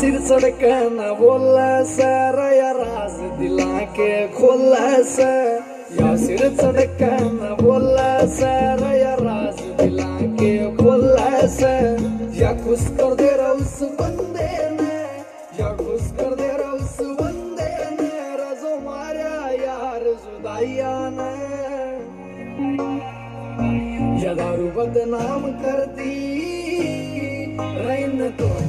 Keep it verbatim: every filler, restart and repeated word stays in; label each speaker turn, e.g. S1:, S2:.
S1: सिर सड़क न बोला सर या राज दिला के खोला से या सिर सड़क न बोला सर या राज दिला के खोला से या खुश कर दे रहा उस बंदे ने या खुश कर दे रहा उस बंदे ने रजो मारा यार जुदाइया ने या दारू बदनाम कर दी रैन तो